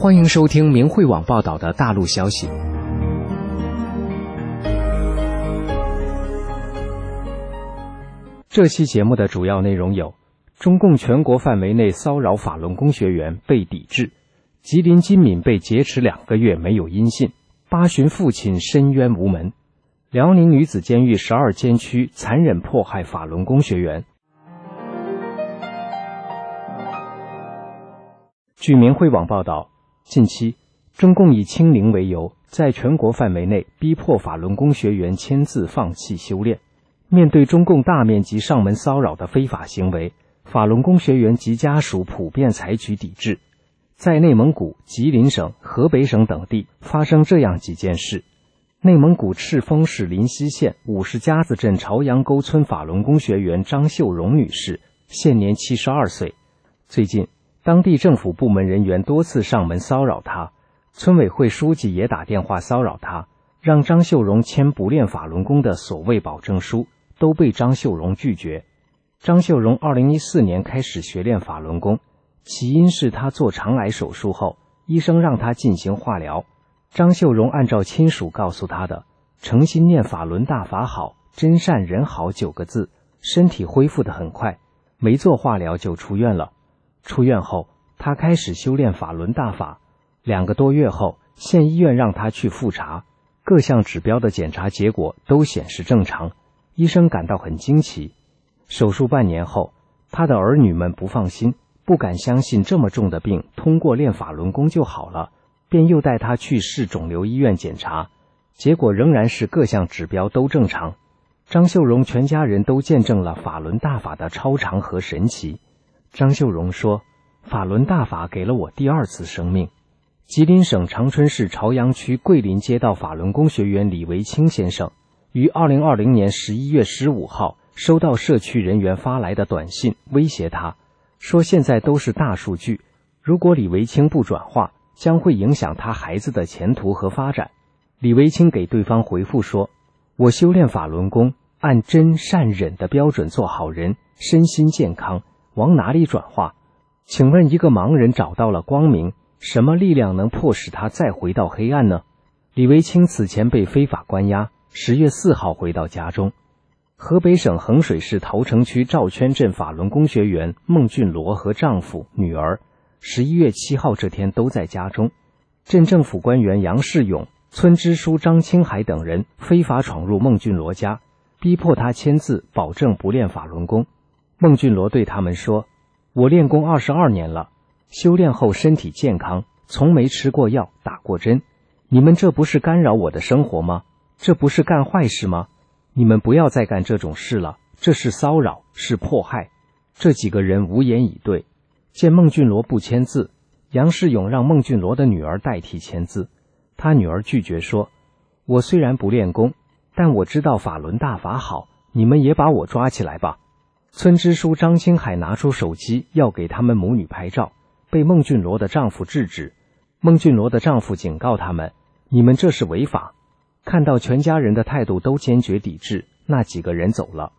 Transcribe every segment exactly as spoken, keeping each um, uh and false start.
欢迎收听明慧网报道的大陆消息。这期节目的主要内容有：中共全国范围内骚扰法轮功学员被抵制，吉林金敏被劫持两个月没有音信，八旬父亲申冤无门，辽宁女子监狱十二监区残忍迫害法轮功学员。据明慧网报道，近期中共以清零为由，在全国范围内逼迫法轮功学员签字放弃修炼。面对中共大面积上门骚扰的非法行为，法轮功学员及家属普遍采取抵制。在内蒙古、吉林省、河北省等地发生这样几件事。内蒙古赤峰市临溪县五十家子镇朝阳沟村法轮功学员张秀荣女士，现年七十二岁。最近当地政府部门人员多次上门骚扰她，村委会书记也打电话骚扰她，让张秀荣签不练法轮功的所谓保证书，都被张秀荣拒绝。张秀荣二零一四年开始学练法轮功，起因是她做肠癌手术后，医生让她进行化疗。张秀荣按照亲属告诉她的诚心念法轮大法好，真善人好九个字，身体恢复得很快，没做化疗就出院了。出院后，他开始修炼法轮大法。两个多月后，县医院让他去复查，各项指标的检查结果都显示正常，医生感到很惊奇。手术半年后，他的儿女们不放心，不敢相信这么重的病通过练法轮功就好了，便又带他去市肿瘤医院检查，结果仍然是各项指标都正常。张秀荣全家人都见证了法轮大法的超常和神奇。张秀荣说，法轮大法给了我第二次生命。吉林省长春市朝阳区桂林街道法轮功学员李维清先生于二零二零年十一月十五号收到社区人员发来的短信，威胁他说现在都是大数据，如果李维清不转化，将会影响他孩子的前途和发展。李维清给对方回复说，我修炼法轮功，按真善忍的标准做好人，身心健康，往哪里转化？请问一个盲人找到了光明，什么力量能迫使他再回到黑暗呢？李维清此前被非法关押，十月四号回到家中。河北省衡水市桃城区赵圈镇法轮功学员孟俊罗和丈夫、女儿十一月七号这天都在家中。镇政府官员杨世勇、村支书张青海等人非法闯入孟俊罗家，逼迫他签字保证不练法轮功。孟俊罗对他们说，我练功二十二年了，修炼后身体健康，从没吃过药，打过针，你们这不是干扰我的生活吗？这不是干坏事吗？你们不要再干这种事了，这是骚扰，是迫害。这几个人无言以对。见孟俊罗不签字，杨世勇让孟俊罗的女儿代替签字。他女儿拒绝说，我虽然不练功，但我知道法轮大法好，你们也把我抓起来吧。村支书张青海拿出手机要给他们母女拍照，被孟俊罗的丈夫制止。孟俊罗的丈夫警告他们，你们这是违法。看到全家人的态度都坚决抵制，那几个人走了。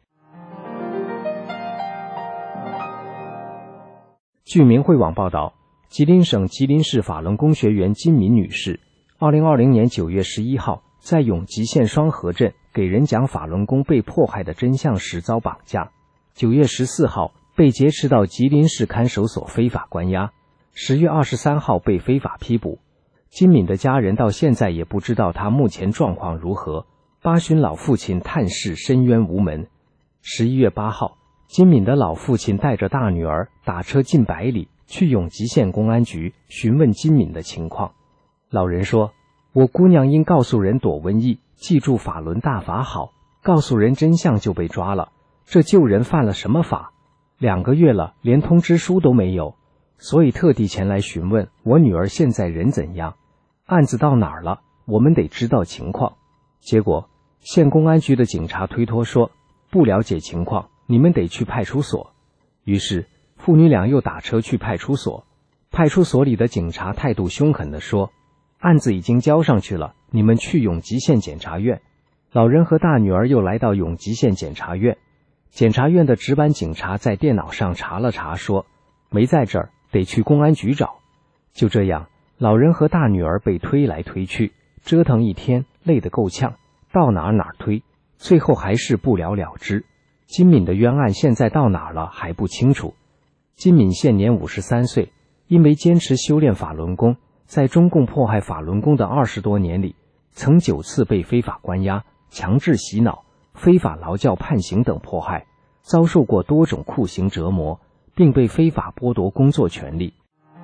据明慧网报道，吉林省吉林市法轮功学员金敏女士二零二零年九月十一号在永吉县双河镇给人讲法轮功被迫害的真相时遭绑架，九月十四号被劫持到吉林市看守所非法关押，十月二十三号被非法批捕。金敏的家人到现在也不知道他目前状况如何，八旬老父亲探视申冤无门。十一月八号，金敏的老父亲带着大女儿打车近百里去永吉县公安局询问金敏的情况。老人说，我姑娘因告诉人躲瘟疫，记住法轮大法好，告诉人真相就被抓了，这救人犯了什么法？两个月了，连通知书都没有，所以特地前来询问我女儿现在人怎样，案子到哪儿了，我们得知道情况。结果县公安局的警察推脱说，不了解情况，你们得去派出所。于是父女俩又打车去派出所，派出所里的警察态度凶狠地说，案子已经交上去了，你们去永吉县检察院。老人和大女儿又来到永吉县检察院，检察院的值班警察在电脑上查了查，说没在这儿，得去公安局找。就这样， 老人和大女儿被推来推去，折腾一天，累得够呛，到哪儿哪儿推，最后还是不了了之。金敏的冤案现在到哪儿了还不清楚。金敏现年五十三岁，因为坚持修炼法轮功，在中共迫害法轮功的二十多年里，曾九次被非法关押、强制洗脑、非法劳教判刑等迫害，遭受过多种酷刑折磨，并被非法剥夺工作权利。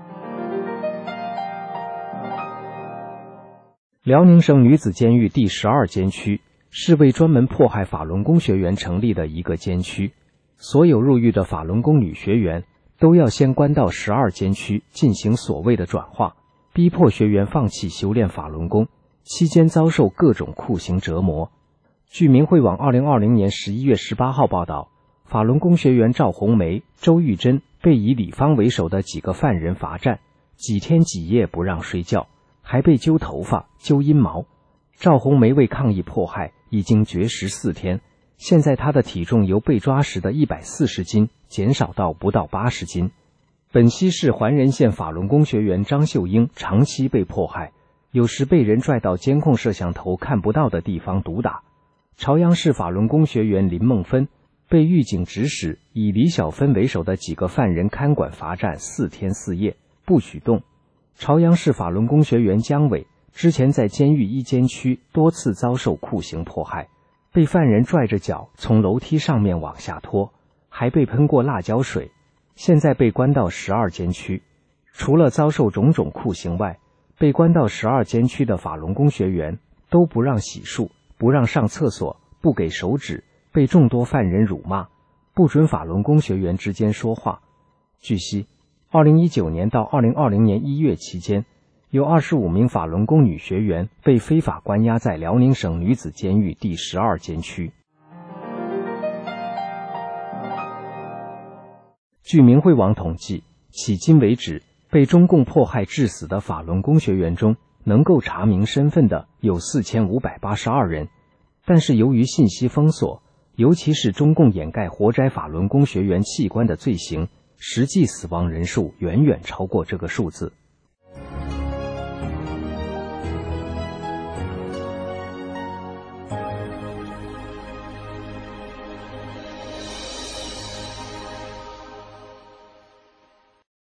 辽宁省女子监狱第十二监区是为专门迫害法轮功学员成立的一个监区，所有入狱的法轮功女学员都要先关到十二监区进行所谓的转化，逼迫学员放弃修炼法轮功，期间遭受各种酷刑折磨。据明慧网二零二零年十一月十八号报道，法轮功学员赵红梅、周玉珍被以李芳为首的几个犯人罚站，几天几夜不让睡觉，还被揪头发、揪阴毛。赵红梅为抗议迫害，已经绝食四天，现在她的体重由被抓时的一百四十斤减少到不到八十斤。本溪市环仁县法轮功学员张秀英长期被迫害，有时被人拽到监控摄像头看不到的地方毒打。朝阳市法轮功学员林梦芬被狱警指使以李小芬为首的几个犯人看管罚站四天四夜，不许动。朝阳市法轮功学员姜伟之前在监狱一监区多次遭受酷刑迫害，被犯人拽着脚从楼梯上面往下拖，还被喷过辣椒水，现在被关到十二监区。除了遭受种种酷刑外，被关到十二监区的法轮功学员都不让洗漱，不让上厕所，不给手指，被众多犯人辱骂，不准法轮功学员之间说话。据悉，二零一九年到二零二零年一月期间，有二十五名法轮功女学员被非法关押在辽宁省女子监狱第十二监区。据明慧网统计，迄今为止，被中共迫害致死的法轮功学员中，能够查明身份的有四千五百八十二人，但是由于信息封锁，尤其是中共掩盖活摘法轮功学员器官的罪行，实际死亡人数远远超过这个数字。